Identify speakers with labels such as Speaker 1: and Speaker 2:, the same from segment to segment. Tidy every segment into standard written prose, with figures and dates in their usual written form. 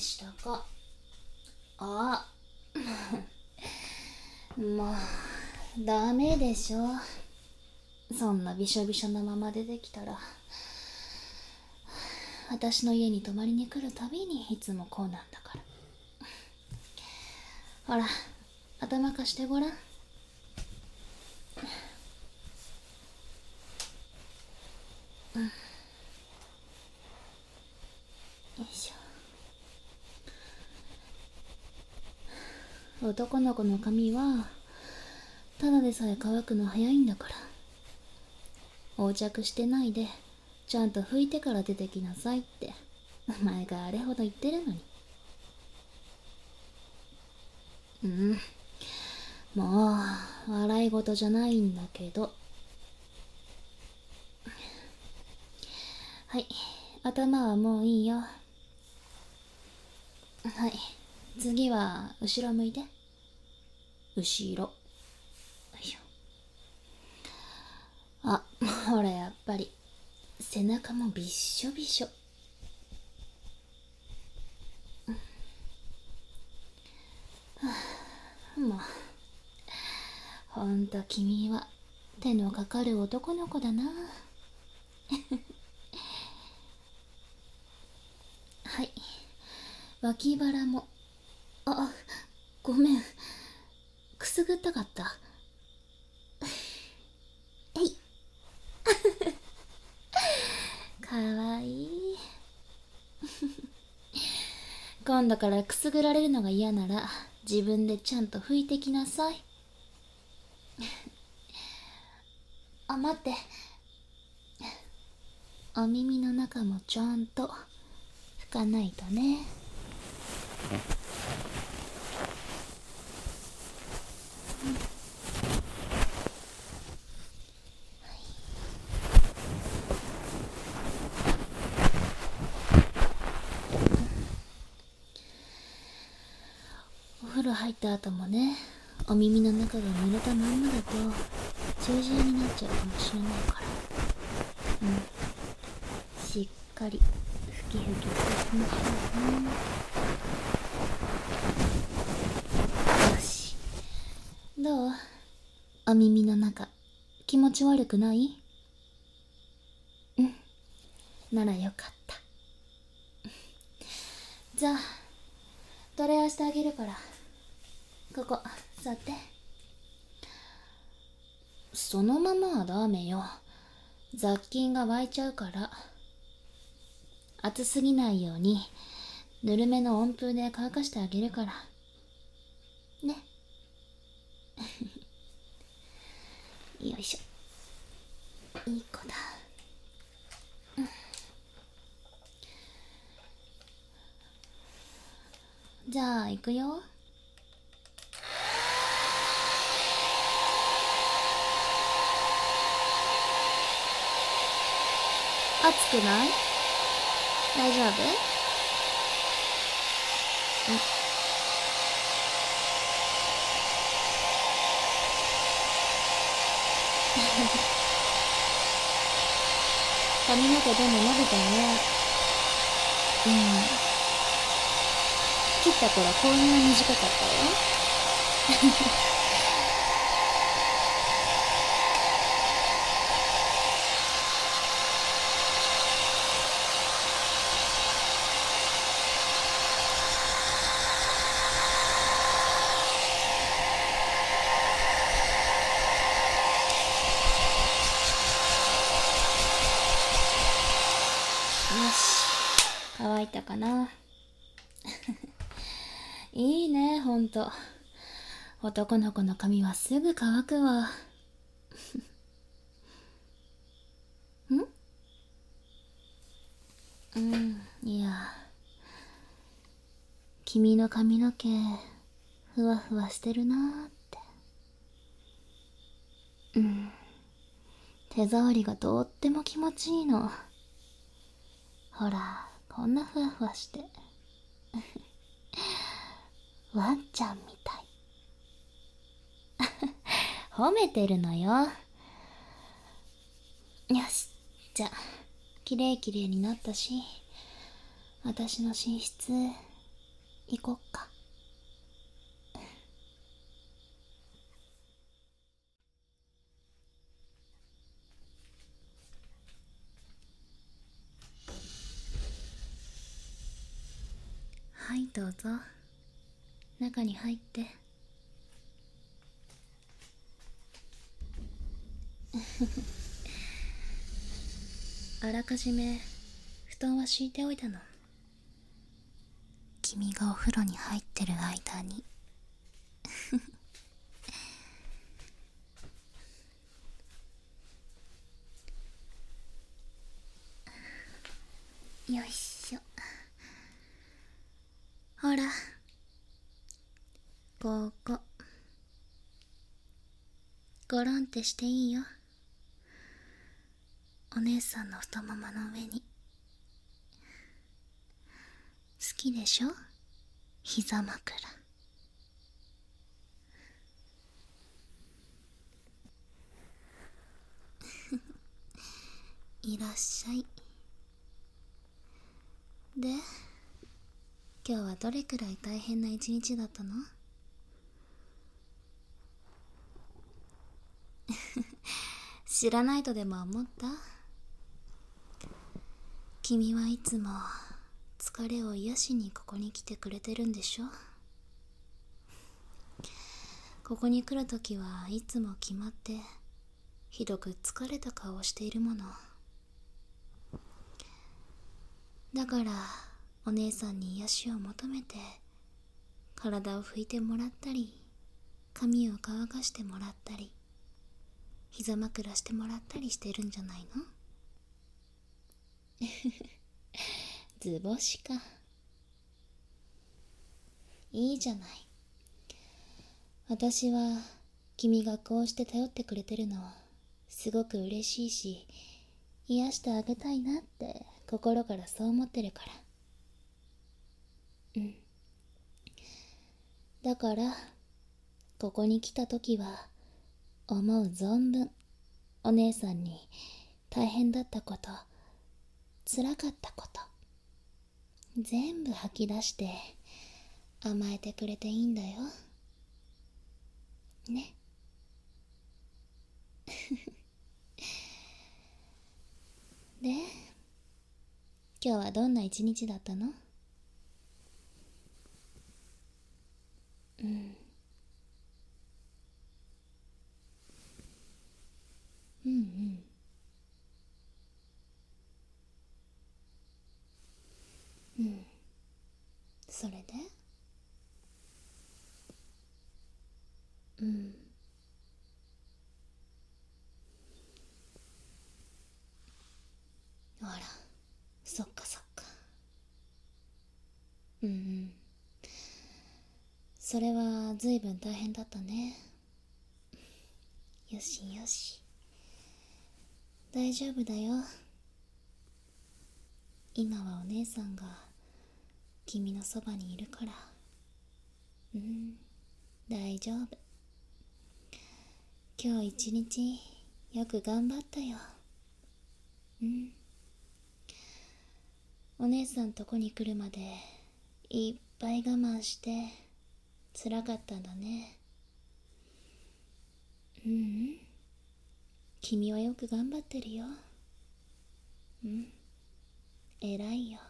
Speaker 1: したか？あもうダメでしょ。そんなびしょびしょのまま出てきたら、私の家に泊まりに来るたびにいつもこうなんだから。ほら、頭貸してごらん。よいしょ。男の子の髪はただでさえ乾くの早いんだから、横着してないでちゃんと拭いてから出てきなさいって前があれほど言ってるのに。もう笑い事じゃないんだけど。はい、頭はもういいよ。はい、次は後ろ向いて。後ろ。よいしょ。あ、ほらやっぱり背中もびっしょびしょ。もうほんと君は手のかかる男の子だな。はい、脇腹も。あ、ごめん、くすぐったかった。えいかわいい。今度からくすぐられるのが嫌なら自分でちゃんと拭いてきなさい。あ、待って、お耳の中もちゃんと拭かないとね。お風呂入った後もね、お耳の中が濡れたまんまだと中耳炎になっちゃうかもしれないから、しっかりふきふきしていきましょうね。よし、どう？お耳の中気持ち悪くない？ならよかった。じゃあどれやしてあげるから、ここ座って。そのままはダメよ。雑菌が湧いちゃうから。熱すぎないようにぬるめの温風で乾かしてあげるからね。よいしょ、いい子だ。じゃあ行くよ。熱くない？大丈夫？髪の毛でも伸びたね。切った頃こんな短かったよ。よし、乾いたかな。いいね、ほんと。男の子の髪はすぐ乾くわ。いや、君の髪の毛ふわふわしてるなーって。手触りがとっても気持ちいいの。ほら、こんなふわふわしてワンちゃんみたい。褒めてるのよ。よし、じゃあきれいきれいになったし、私の寝室行こっか。はい、どうぞ。中に入って。あらかじめ布団は敷いておいたの。君がお風呂に入ってる間に。よいしょ。ほら、ここゴロンってしていいよ。お姉さんの太ももの上に。好きでしょ、膝枕。いらっしゃい。で、今日はどれくらい大変な一日だったの？知らないとでも思った？君はいつも疲れを癒しにここに来てくれてるんでしょ？ここに来るときはいつも決まってひどく疲れた顔をしているもの。だからお姉さんに癒しを求めて体を拭いてもらったり、髪を乾かしてもらったり、膝枕してもらったりしてるんじゃないの？図星か。いいじゃない。私は君がこうして頼ってくれてるのすごく嬉しいし、癒してあげたいなって心からそう思ってるから。うん。だからここに来た時は思う存分お姉さんに大変だったこと、辛かったこと全部吐き出して甘えてくれていいんだよね。で、今日はどんな一日だったの？うん。うんうん。うん。それで？うん。あら、そっかそっか。うんうん。それは随分大変だったね。よしよし。大丈夫だよ。今はお姉さんが君のそばにいるから。うん、大丈夫。今日一日よく頑張ったよ。うん。お姉さんとこに来るまでいっぱい我慢して辛かったんだね。うんうん。君はよく頑張ってるよ。うん。偉いよ。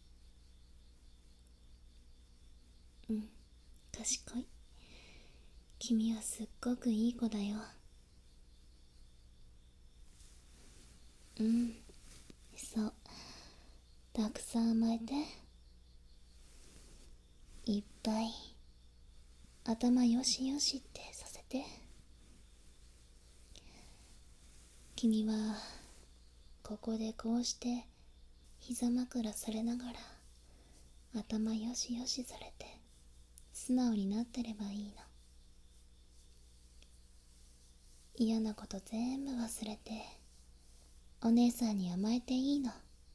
Speaker 1: うん。賢い。君はすっごくいい子だよ。うん。そう。たくさん甘えて。いっぱい頭よしよしってさせて。君はここでこうして膝枕されながら頭よしよしされて素直になってればいいの。嫌なこと全部忘れてお姉さんに甘えていいの。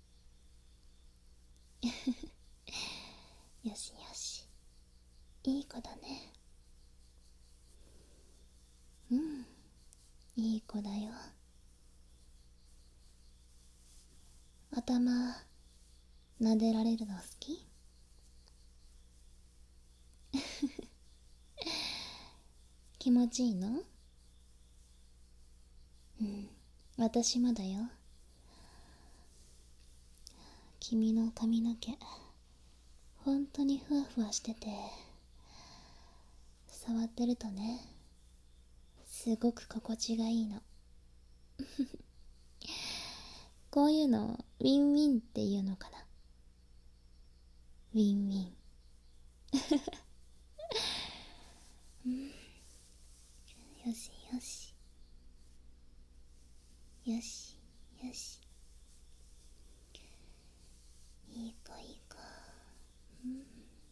Speaker 1: よしよし、いい子だね。うん、いい子だよ。頭撫でられるの好き？ 気持ちいいの？うん、私もだよ。君の髪の毛、本当にふわふわしてて、触ってるとね、すごく心地がいいの。こういうのウィンウィンっていうのかな。ウィンウィン。うん、よしよしよしよし、いい子いい子。うん、よ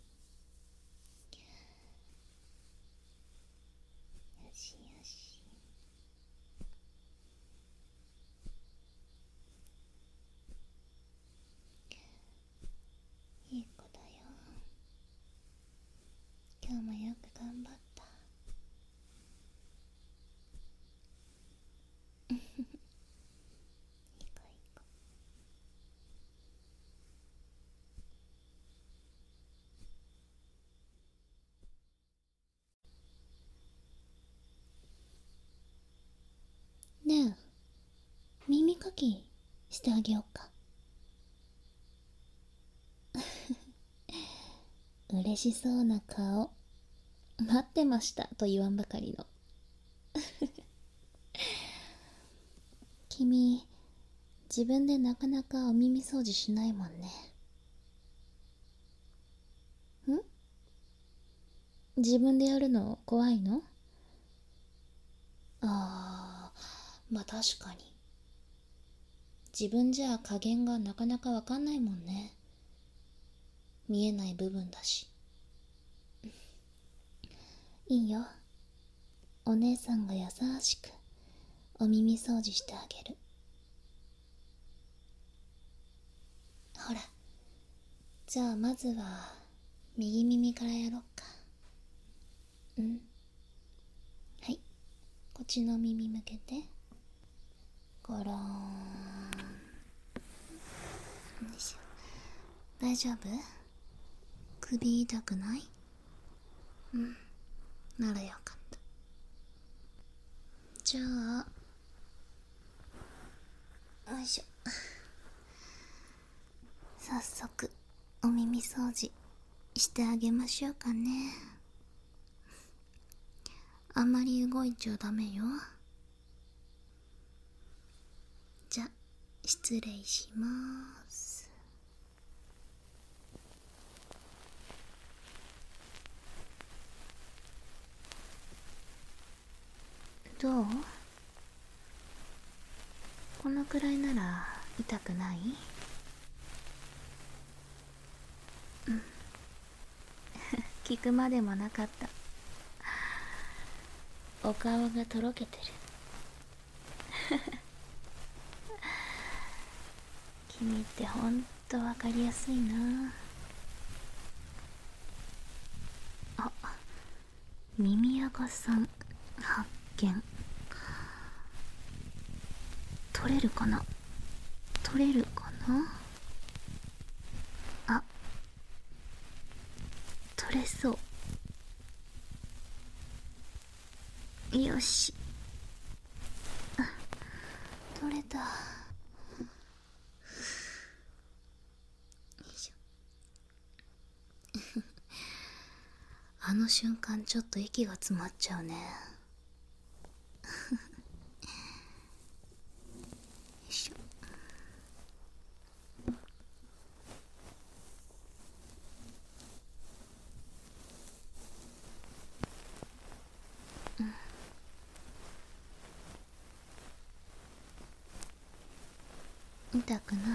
Speaker 1: しよし。いい子だよ。今日もよく頑張った。いい子いい子。ねえ、耳かきしてあげようか。嬉しそうな顔、待ってましたと言わんばかりの。君、自分でなかなかお耳掃除しないもんね。自分でやるの怖いの？まあ確かに。自分じゃ加減がなかなかわかんないもんね。見えない部分だし。いいよ。お姉さんが優しくお耳掃除してあげる。ほら、じゃあまずは右耳からやろっか。うん。はい、こっちの耳向けて。ゴローン。よいしょ。大丈夫？首痛くない？うん、ならよかった。じゃあ、よいしょ。早速お耳掃除してあげましょうかね。あんまり動いちゃダメよ。じゃ、失礼します。どう？このくらいなら痛くない？うん。聞くまでもなかった。お顔がとろけてる。君ってほんとわかりやすいな。あ、耳垢さん発見。取れるかな？取れるかな？あ、取れそう。よし。あ、取れた。よいしょ。あの瞬間ちょっと息が詰まっちゃうね。よいしょ。痛くない？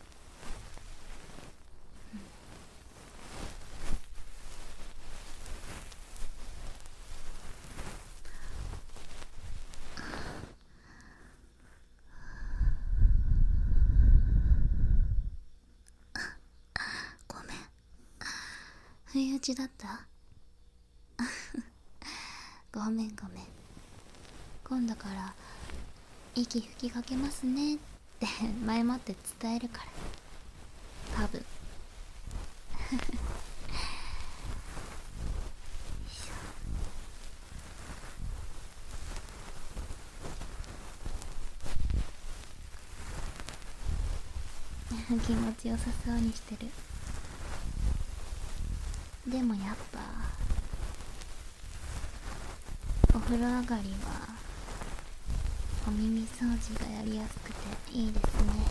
Speaker 1: ごめん、不意打ちだった？ごめんごめん。今度から息吹きかけますねって前もって伝えるから、多分。 気持ちよさそうにしてる。でもやっぱお風呂上がりはお耳掃除がやりやすくていいですね。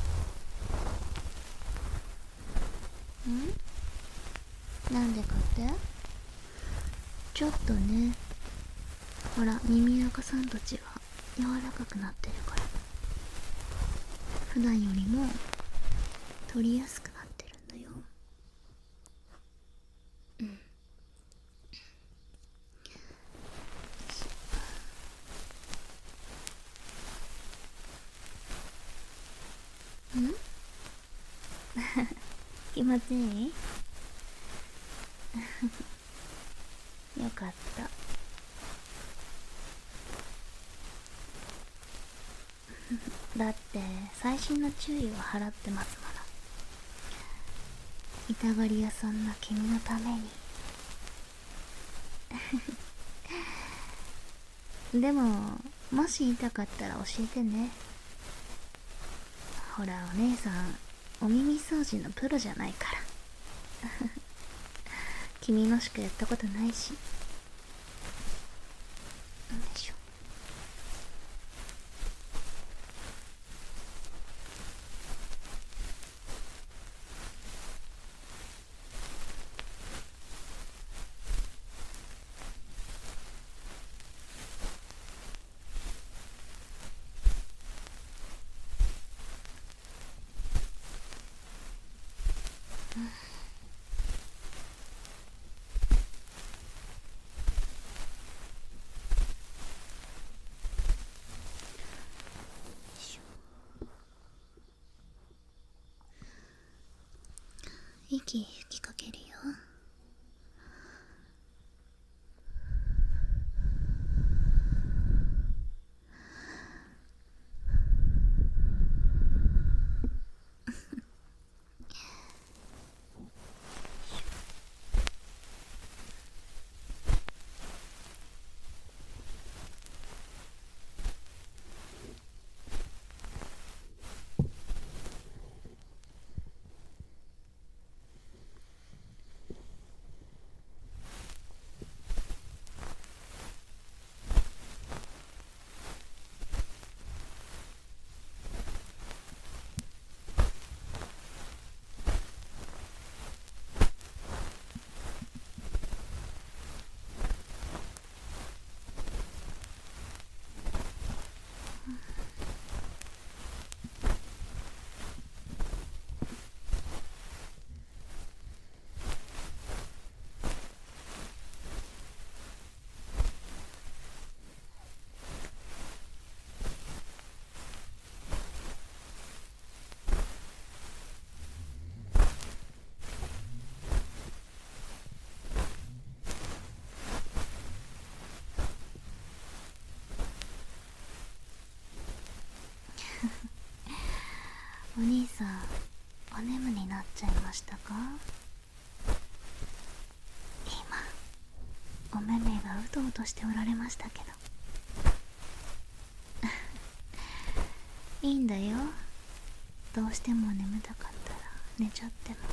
Speaker 1: なんでかって？ちょっとね、ほら耳垢さんたちが柔らかくなってるから、普段よりも取りやすくなってるんだよ。気持ちいい？よかった。だって細心の注意を払ってますもの。痛がり屋さんな君のために。でももし痛かったら教えてね。ほらお姉さんお耳掃除のプロじゃないから君のしかやったことないし。よいしょ。息吹きかけるよ。お兄さんお眠になっちゃいましたか？今お目目がうとうとしておられましたけどいいんだよ。どうしても眠たかったら寝ちゃっても。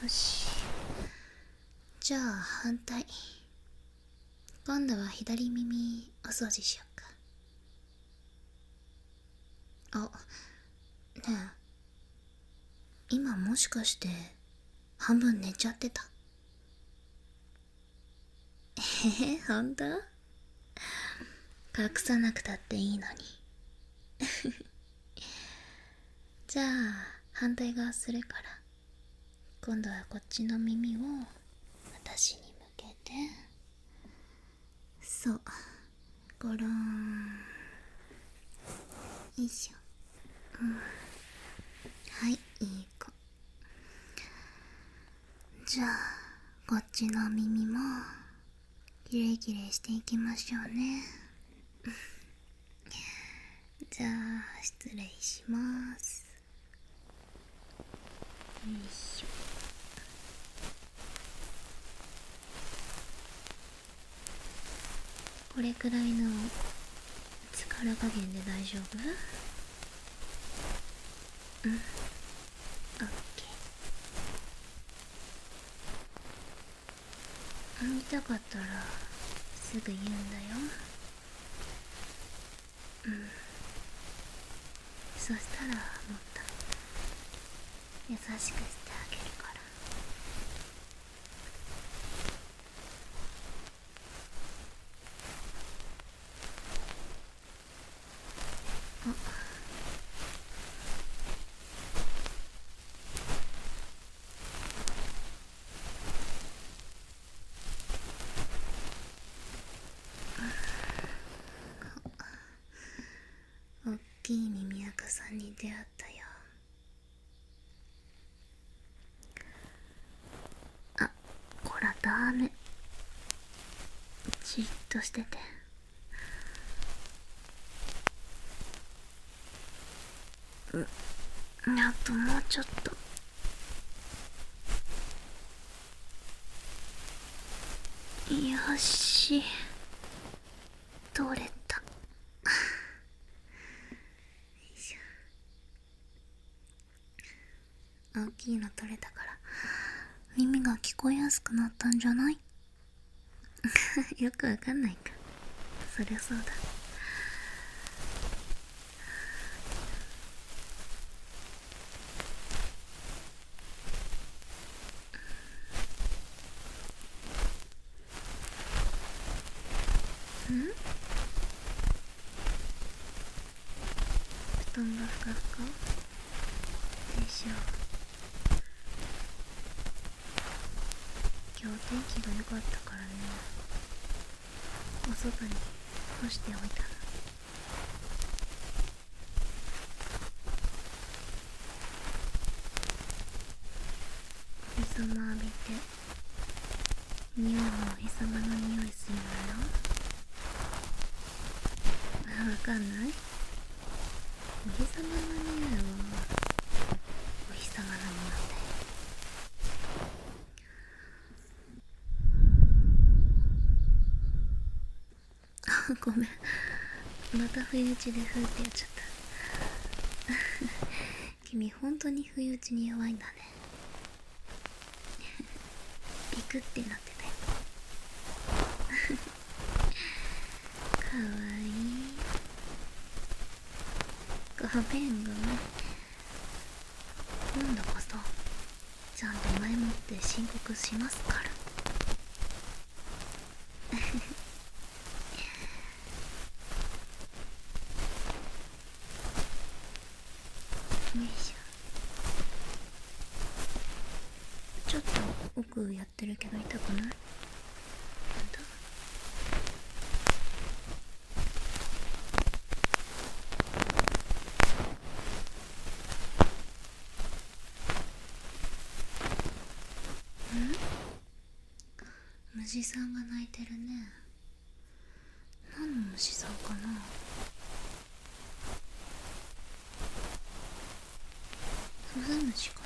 Speaker 1: よし。じゃあ反対。今度は左耳お掃除しよっか。あ、ねえ、今もしかして半分寝ちゃってた？ほんと？隠さなくたっていいのに。じゃあ反対側するから、今度はこっちの耳を私に向けて。そう、ゴローン。よいしょ。はい、いい子。じゃあこっちの耳もきれいきれいしていきましょうね。じゃあ失礼します。よいしょ。これくらいの力加減で大丈夫？うん、オッケー。見たかったらすぐ言うんだよ。そしたらもっと優しくしてあげるから。おっきい耳垢さんに出会ったよ。あ、こらダメ。じっとしてて。あともうちょっと。よし、取れた。よいしょ。大きいの取れたから耳が聞こえやすくなったんじゃない？よくわかんないか。そりゃそうだ。布団がふかふかでしょう。今日天気が良かったからね、お外に干しておいたの。お日様浴びて匂いもお日様の匂いするのよ。わかんない？お日様の匂いはお日様の匂いだよ。ごめん、また不意打ちでふーってやっちゃった。君本当に不意打ちに弱いんだね。ビクってなってたよ。かわいい。ごめんごめん。今度こそちゃんと前もって申告しますから。よいしょ。ちょっと奥やってるけど痛くない？虫さんが鳴いてるね。何の虫さんかな？スズムシか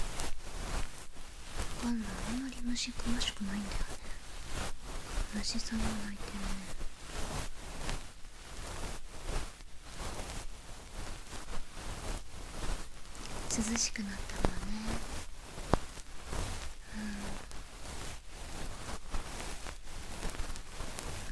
Speaker 1: な？わかんない。あんまり虫詳しくないんだよね。虫さんが鳴いてるね。涼しくなったわね。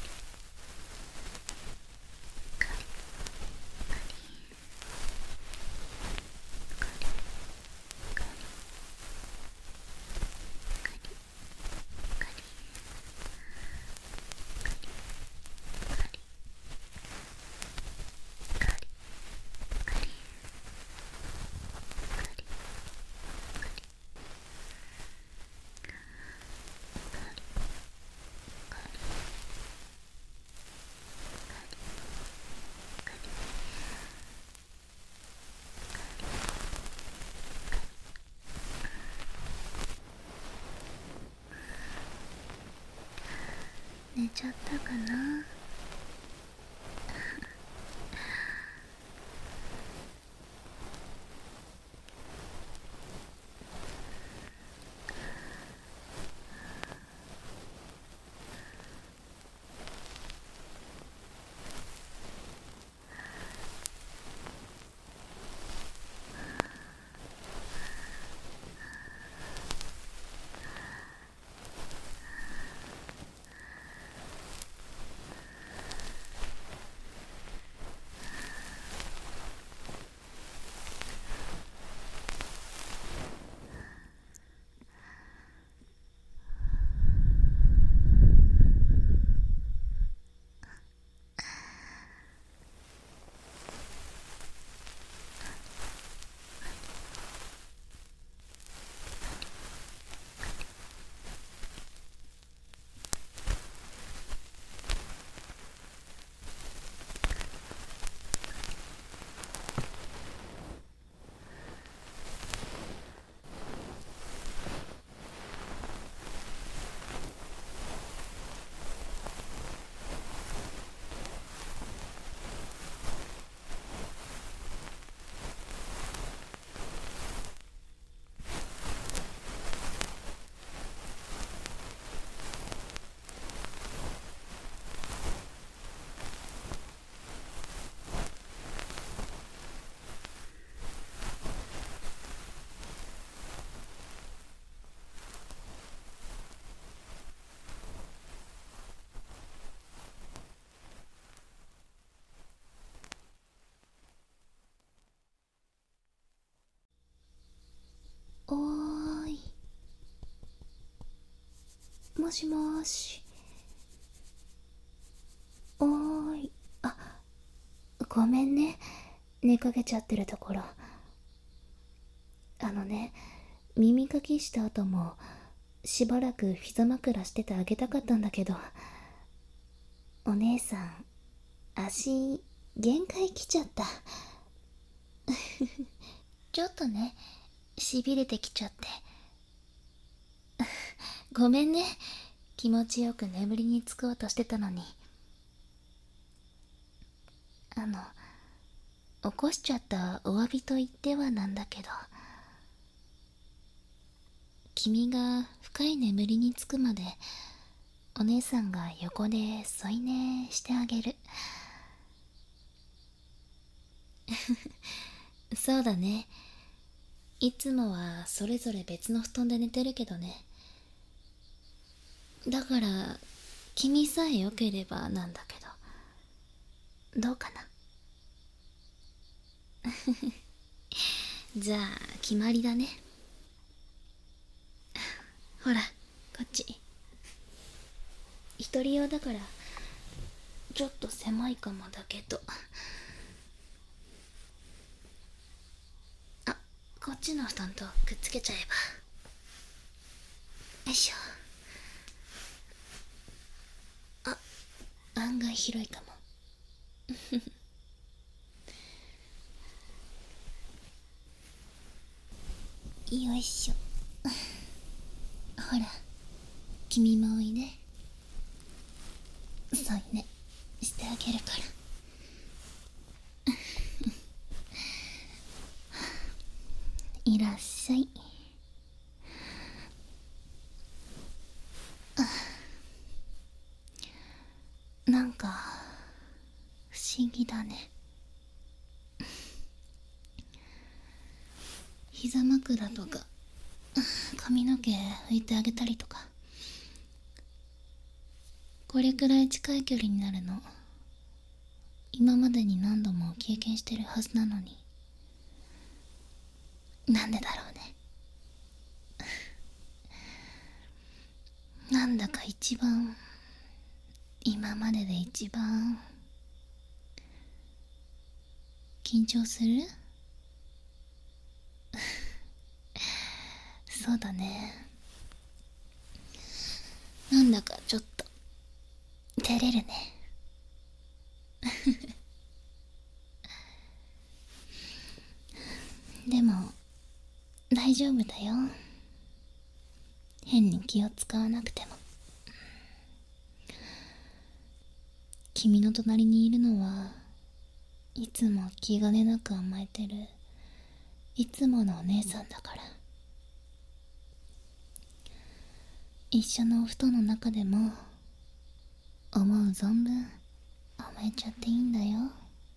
Speaker 1: 寝ちゃったかな。おーい。もしもーし。おーい。あ、ごめんね。寝かけちゃってるところ。耳かきした後もしばらく膝枕しててあげたかったんだけど、お姉さん、足、限界来ちゃった。ちょっとね、しびれてきちゃって。ごめんね。気持ちよく眠りにつこうとしてたのに。起こしちゃったお詫びと言ってはなんだけど、君が深い眠りにつくまでお姉さんが横で添い寝してあげる。そうだね。いつもはそれぞれ別の布団で寝てるけどね。だから君さえ良ければなんだけど、どうかな。じゃあ決まりだね。ほら、こっち。一人用だからちょっと狭いかもだけど。あ、こっちの布団とくっつけちゃえば。よいしょ。あ、案外広いかも。よいしょ。ほら、君もおいで。添い寝してあげるから。いらっしゃい。なんか不思議だね。膝枕とか髪の毛拭いてあげたりとか、これくらい近い距離になるの今までに何度も経験してるはずなのに、なんでだろうね。なんだか今までで一番緊張する？そうだね。なんだかちょっと照れるね。でも大丈夫だよ。変に気を使わなくても。君の隣にいるのはいつも気兼ねなく甘えてるいつものお姉さんだから。一緒のお布団の中でも思う存分甘えちゃっていいんだよ。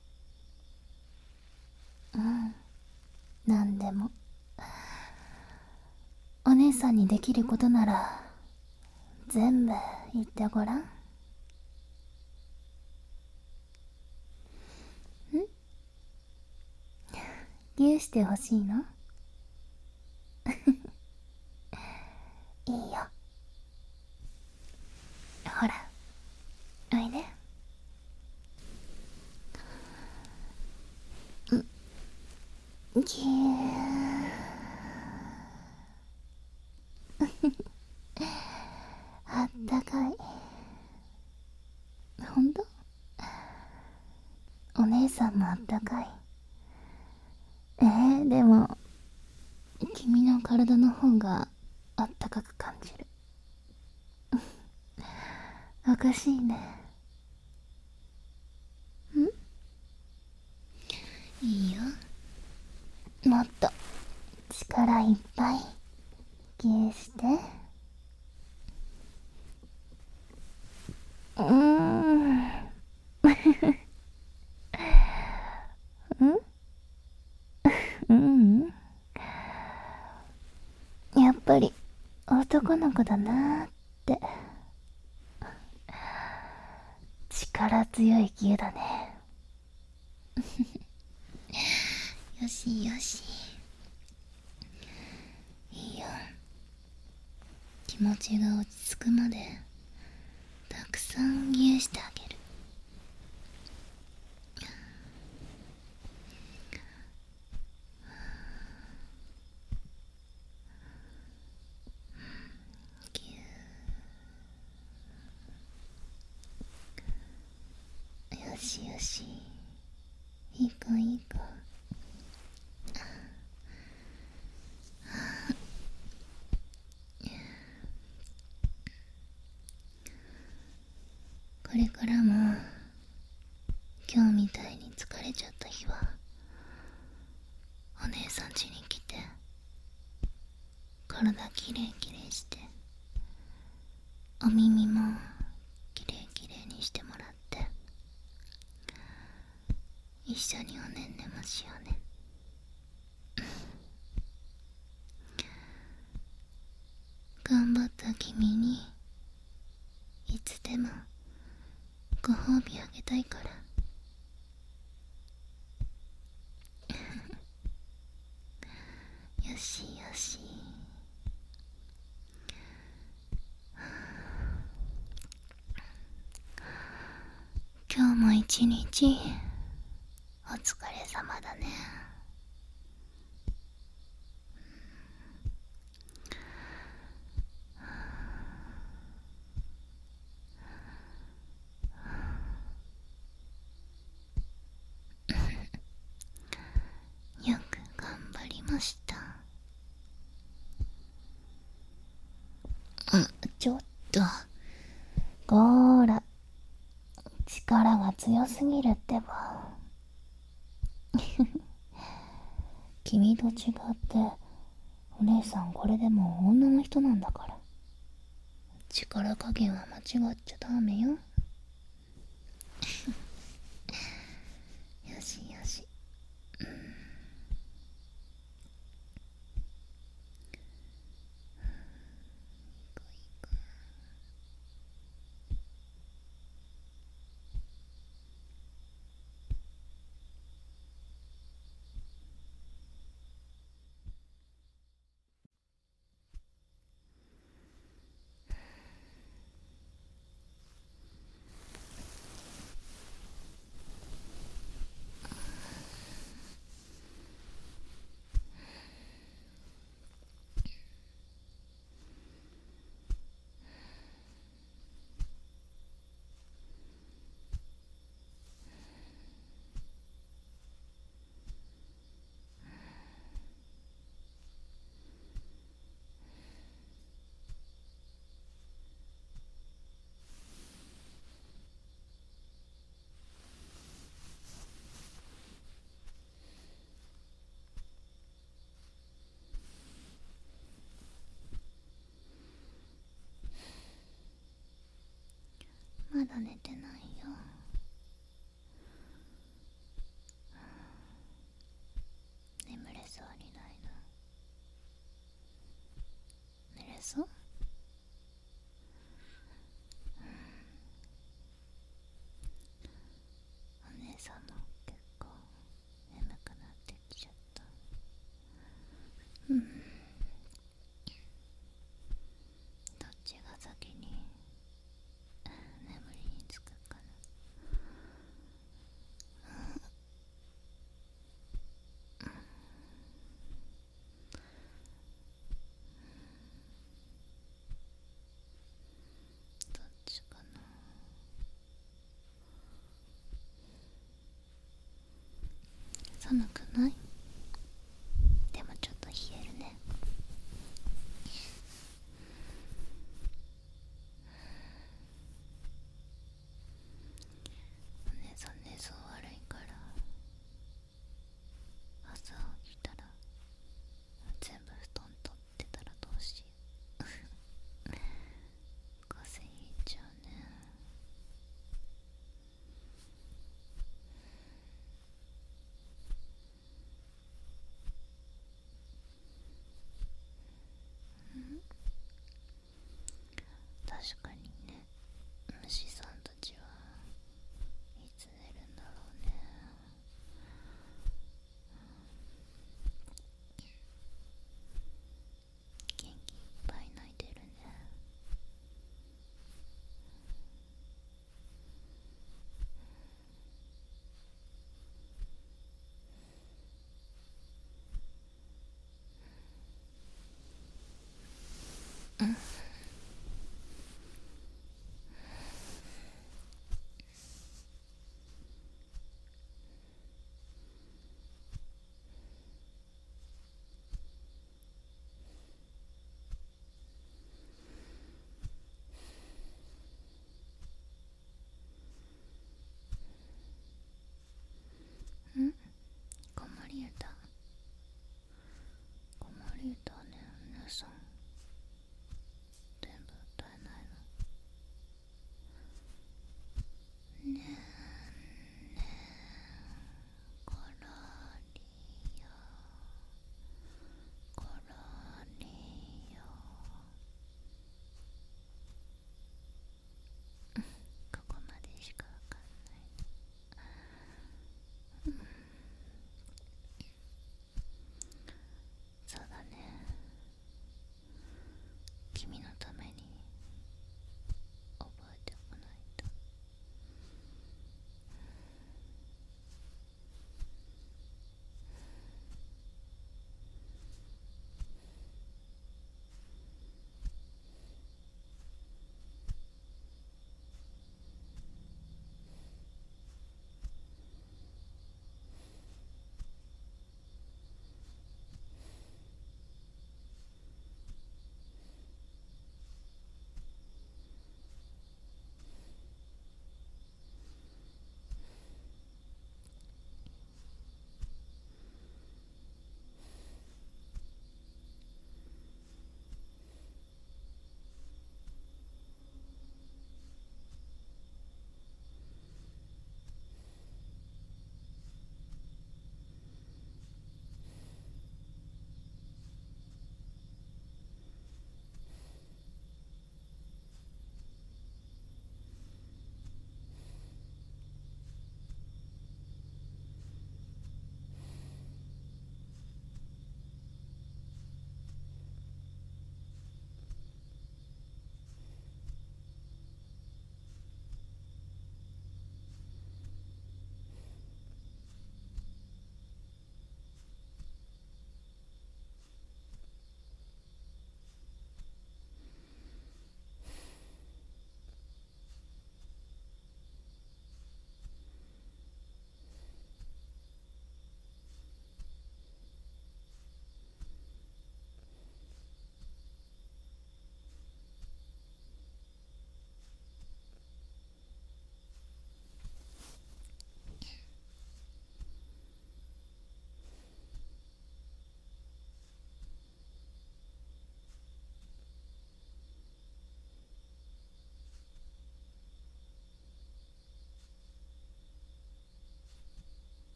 Speaker 1: うん、なんでもお姉さんにできることなら全部言ってごらん。ギューしてほしいの？いいよ。ほら、おいで。ぎゅー。あったかい。ほんと？お姉さんもあったかい。でも君の体の方があったかく感じる。おかしいね。いいよ。もっと力いっぱいギューして。うん、やっぱり男の子だなーって。力強いギューだね。よしよし、いいよ。気持ちが落ち着くまでたくさんギューしてあげる。よしよし、いい子いい子。これからも今日みたいに疲れちゃった日はお姉さん家に来て体きれいきれいして、お耳もきれいきれいにしてもらって、一緒におねんねもしようね。頑張った君にいつでもご褒美あげたいから。よしよし。今日も一日お疲れ様だね。 ちょっと、こーら、力が強すぎるってば。君と違って、お姉さんこれでも女の人なんだから。力加減は間違っちゃダメよ。よしよし。まだ寝てないよ。眠れそうにないの。寝れそう？お姉さんも結構眠くなってきちゃった。どっちが先に眠りにつくかな。どっちかな。寒くない？